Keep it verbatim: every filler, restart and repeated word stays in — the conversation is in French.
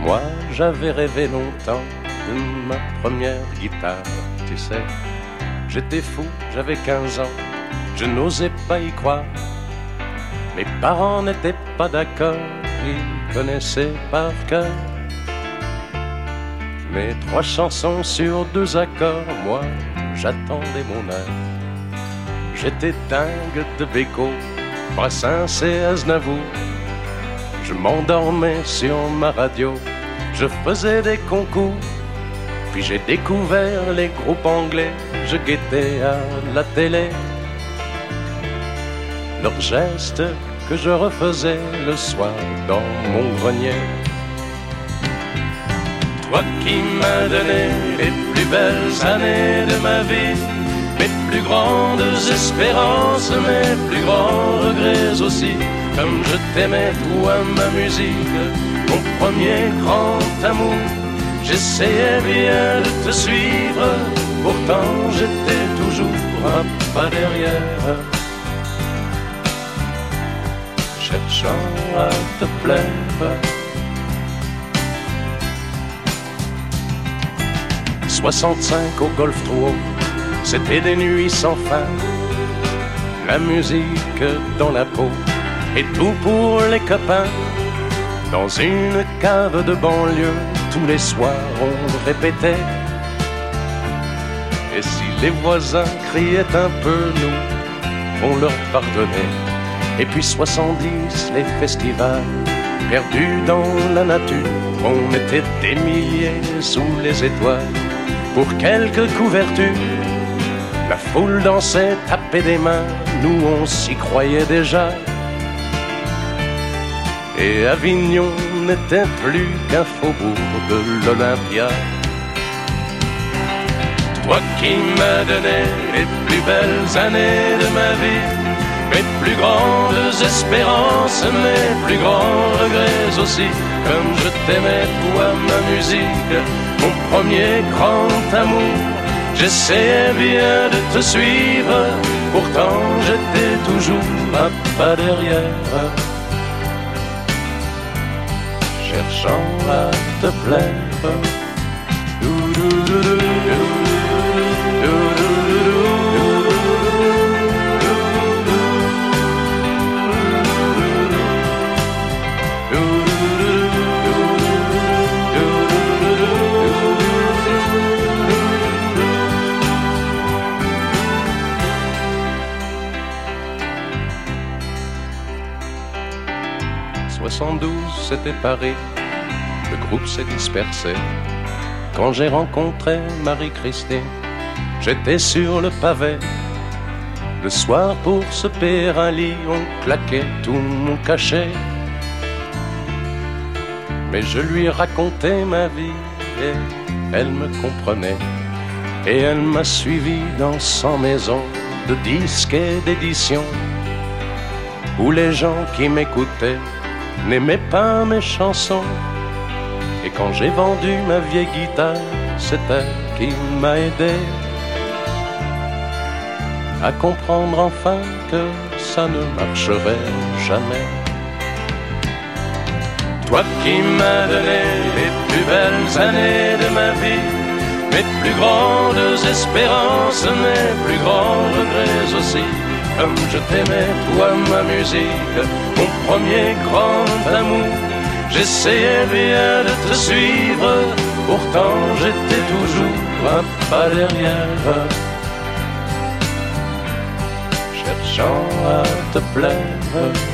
Moi, j'avais rêvé longtemps de ma première guitare, tu sais. J'étais fou, j'avais quinze ans, je n'osais pas y croire. Mes parents n'étaient pas d'accord, ils connaissaient par cœur mes trois chansons sur deux accords. Moi, j'attendais mon heure. J'étais dingue de Beko, Brassens et Aznavour. Je m'endormais sur ma radio, je faisais des concours. Puis j'ai découvert les groupes anglais, je guettais à la télé leurs gestes que je refaisais le soir dans mon grenier. Toi qui m'as donné les plus belles années de ma vie, mes plus grandes espérances, mes plus grands regrets aussi. Comme je t'aimais, toi, ma musique, mon premier grand amour. J'essayais bien de te suivre, pourtant j'étais toujours un pas derrière, cherchant à te plaire. soixante-cinq au Golf trois, c'était des nuits sans fin, la musique dans la peau et tout pour les copains. Dans une cave de banlieue, tous les soirs on répétait. Et si les voisins criaient un peu, nous, on leur pardonnait. Et puis soixante-dix, les festivals, perdus dans la nature. On était des milliers sous les étoiles, pour quelques couvertures. La foule dansait, tapait des mains, nous on s'y croyait déjà. Et Avignon n'était plus qu'un faubourg de l'Olympia. Toi qui m'as donné les plus belles années de ma vie, mes plus grandes espérances, mes plus grands regrets aussi. Comme je t'aimais, toi, ma musique, mon premier grand amour. J'essayais bien de te suivre, pourtant j'étais toujours un pas derrière, cherchant à te plaire. soixante-douze, c'était Paris, le groupe s'est dispersé. Quand j'ai rencontré Marie-Christine, j'étais sur le pavé. Le soir, pour se payer un lit, on claquait tout mon cachet. Mais je lui racontais ma vie et elle me comprenait. Et elle m'a suivi dans cent maisons de disques et d'éditions, où les gens qui m'écoutaient n'aimais pas mes chansons. Et quand j'ai vendu ma vieille guitare, c'est elle qui m'a aidé à comprendre enfin que ça ne marcherait jamais. Toi qui m'as donné les plus belles années de ma vie, mes plus grandes espérances, mes plus grands regrets aussi. Comme je t'aimais, toi, ma musique, mon premier grand amour. J'essayais bien de te suivre, pourtant j'étais toujours un pas derrière, cherchant à te plaire.